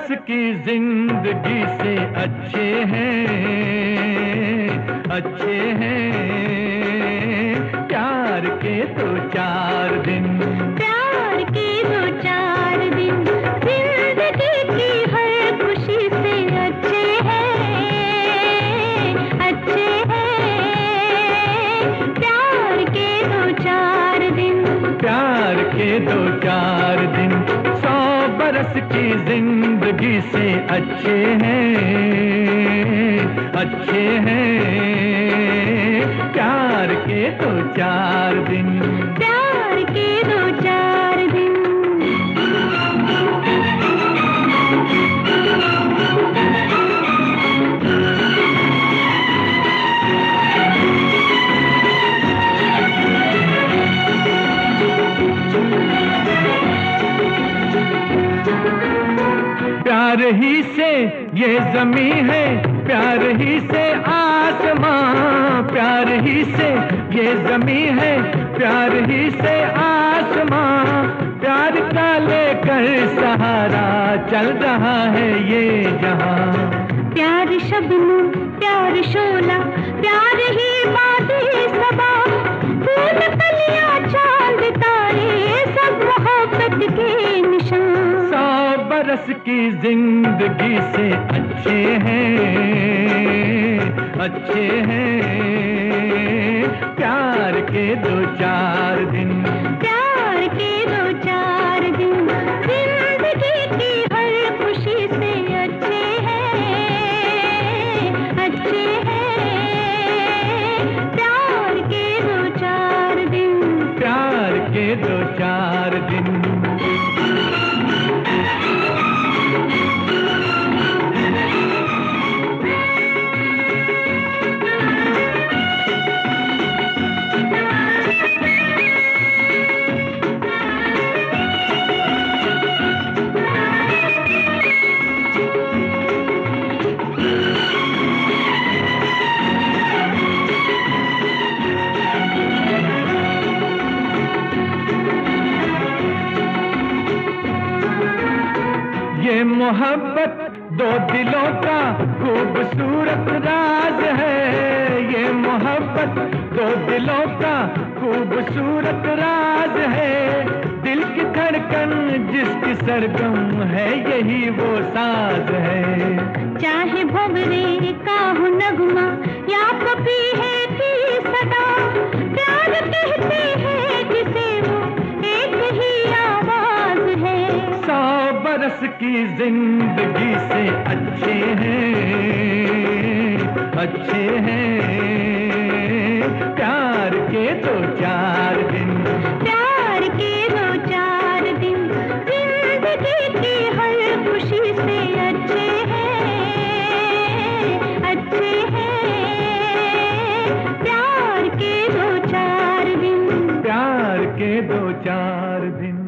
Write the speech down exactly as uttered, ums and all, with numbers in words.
बरस की जिंदगी से अच्छे हैं, अच्छे हैं प्यार के दो चार दिन, प्यार के दो चार दिन जिंदगी की हर खुशी से अच्छे हैं, अच्छे हैं प्यार के दो चार दिन, प्यार के दो चार दिन सौ बरस की जिंदगी से अच्छे हैं, अच्छे हैं प्यार के दो चार दिन, प्यार के दो चार दिन। प्यार ही से ये ज़मीं है, प्यार ही से आसमां, प्यार ही से ये ज़मीं है, प्यार ही से आसमां, प्यार का लेकर सहारा चल रहा है ये जहां। प्यार शबनम प्यार शोला प्यार ही बातें सबा, फूल कलियां चांद तारे सब मोहब्बत के निशान। सौ बरस की जिंदगी से अच्छे हैं, अच्छे हैं प्यार के दो चार दिन, प्यार के दो चार दिन जिंदगी की हर खुशी से अच्छे हैं, अच्छे हैं प्यार के दो चार दिन, प्यार के दो चार दिन। ये मोहब्बत दो दिलों का खूबसूरत राज है, ये मोहब्बत दो दिलों का खूबसूरत राज है, दिल की धड़कन जिसकी सरगम है यही वो साज है। चाहे भंवरे का हो नगमा या पपीहे की सदा, प्यार कहते हैं जिसे वो एक ही आवाज है। सौ बरस की जिंदगी से अच्छे हैं, अच्छे हैं प्यार के दो चार दिन, प्यार के दो चार दिन जिंदगी की हर खुशी से अच्छे हैं, अच्छे हैं प्यार के दो चार दिन, प्यार के दो चार दिन।